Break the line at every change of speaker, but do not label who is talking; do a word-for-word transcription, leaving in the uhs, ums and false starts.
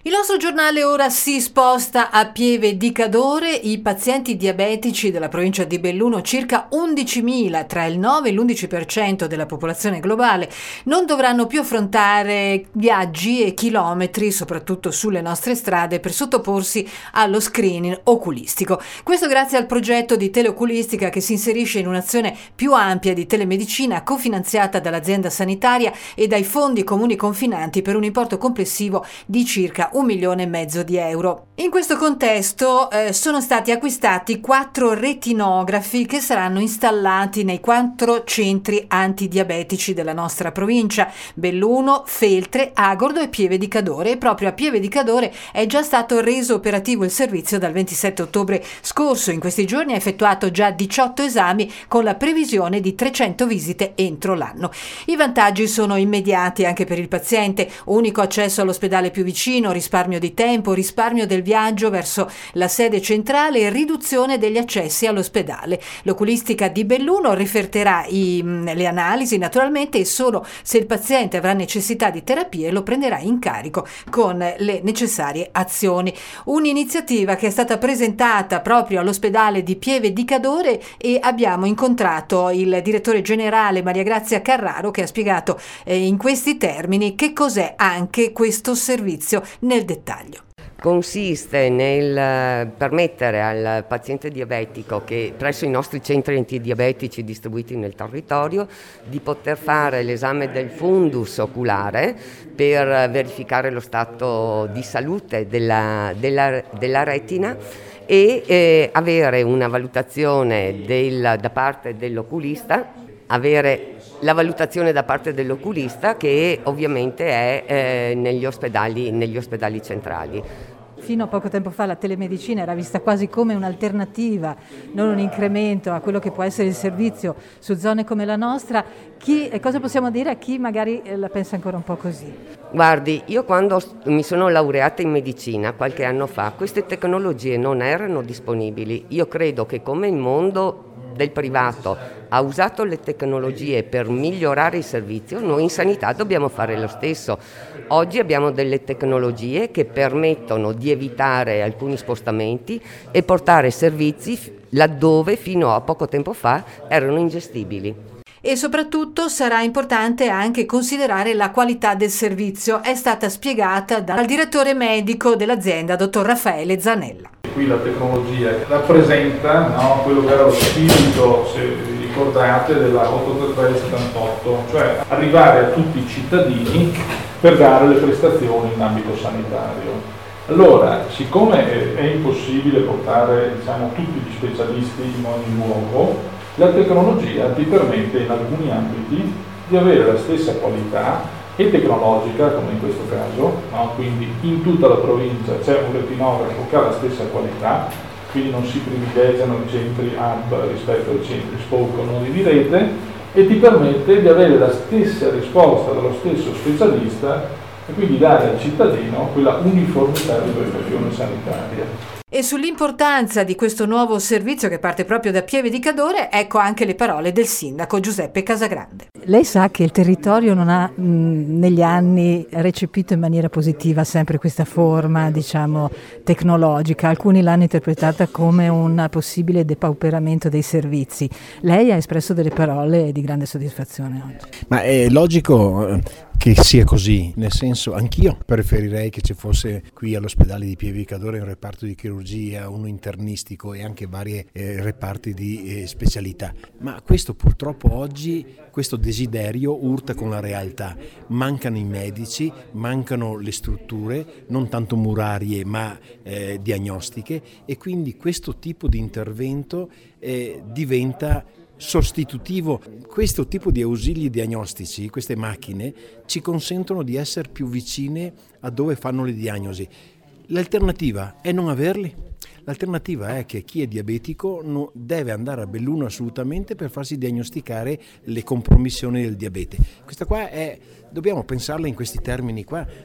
Il nostro giornale ora si sposta a Pieve di Cadore. I pazienti diabetici della provincia di Belluno, circa undicimila, tra il nove e l'undici per cento della popolazione globale, non dovranno più affrontare viaggi e chilometri, soprattutto sulle nostre strade, per sottoporsi allo screening oculistico. Questo grazie al progetto di teleoculistica che si inserisce in un'azione più ampia di telemedicina cofinanziata dall'azienda sanitaria e dai fondi comuni confinanti per un importo complessivo di circa un milione e mezzo di euro. In questo contesto eh, sono stati acquistati quattro retinografi che saranno installati nei quattro centri antidiabetici della nostra provincia: Belluno, Feltre, Agordo e Pieve di Cadore. E proprio a Pieve di Cadore è già stato reso operativo il servizio dal ventisette ottobre scorso. In questi giorni ha effettuato già diciotto esami con la previsione di trecento visite entro l'anno. I vantaggi sono immediati anche per il paziente: unico accesso all'ospedale più vicino, risparmio di tempo, risparmio del viaggio verso la sede centrale e riduzione degli accessi all'ospedale. L'oculistica di Belluno riferterà i, le analisi naturalmente, e solo se il paziente avrà necessità di terapie lo prenderà in carico con le necessarie azioni. Un'iniziativa che è stata presentata proprio all'ospedale di Pieve di Cadore, e abbiamo incontrato il direttore generale Maria Grazia Carraro, che ha spiegato eh, in questi termini che cos'è anche questo servizio nel dettaglio.
Consiste nel permettere al paziente diabetico, che presso i nostri centri antidiabetici distribuiti nel territorio, di poter fare l'esame del fundus oculare per verificare lo stato di salute della, della, della retina e eh, avere una valutazione del, da parte dell'oculista, avere la valutazione da parte dell'oculista che ovviamente è eh, negli ospedali, negli ospedali centrali.
Fino a poco tempo fa la telemedicina era vista quasi come un'alternativa, non un incremento a quello che può essere il servizio su zone come la nostra. Chi, e cosa possiamo dire a chi magari la pensa ancora un po' così?
Guardi, io quando mi sono laureata in medicina qualche anno fa, queste tecnologie non erano disponibili. Io credo che come il mondo del privato ha usato le tecnologie per migliorare il servizio, noi in sanità dobbiamo fare lo stesso. Oggi abbiamo delle tecnologie che permettono di evitare alcuni spostamenti e portare servizi laddove fino a poco tempo fa erano ingestibili.
E soprattutto sarà importante anche considerare la qualità del servizio. È stata spiegata dal direttore medico dell'azienda, dottor Raffaele Zanella.
Qui la tecnologia rappresenta, no, quello che era lo spirito, se vi ricordate, della ottocentotrentatré settantotto, cioè arrivare a tutti i cittadini per dare le prestazioni in ambito sanitario. Allora, siccome è impossibile portare, diciamo, tutti gli specialisti in ogni luogo, la tecnologia ti permette in alcuni ambiti di avere la stessa qualità e tecnologica, come in questo caso, no? Quindi in tutta la provincia c'è un retinografo che ha la stessa qualità, quindi non si privilegiano i centri hub rispetto ai centri spoke o non di rete, e ti permette di avere la stessa risposta dallo stesso specialista e quindi dare al cittadino quella uniformità di prestazione sanitaria.
E sull'importanza di questo nuovo servizio che parte proprio da Pieve di Cadore, ecco anche le parole del sindaco Giuseppe Casagrande. Lei sa che il territorio non ha mh, negli anni recepito in maniera positiva sempre questa forma, diciamo, tecnologica. Alcuni l'hanno interpretata come un possibile depauperamento dei servizi. Lei ha espresso delle parole di grande soddisfazione oggi.
Ma è logico che sia così, nel senso, anch'io preferirei che ci fosse qui all'ospedale di Pieve di Cadore un reparto di chirurgia, uno internistico e anche vari eh, reparti di eh, specialità, ma questo purtroppo oggi, questo desiderio urta con la realtà. Mancano i medici, mancano le strutture, non tanto murarie ma eh, diagnostiche, e quindi questo tipo di intervento eh, diventa sostitutivo. Questo tipo di ausili diagnostici, queste macchine, ci consentono di essere più vicine a dove fanno le diagnosi. L'alternativa è non averli. L'alternativa è che chi è diabetico no, deve andare a Belluno assolutamente per farsi diagnosticare le compromissioni del diabete. Questa qua è, dobbiamo pensarla in questi termini qua,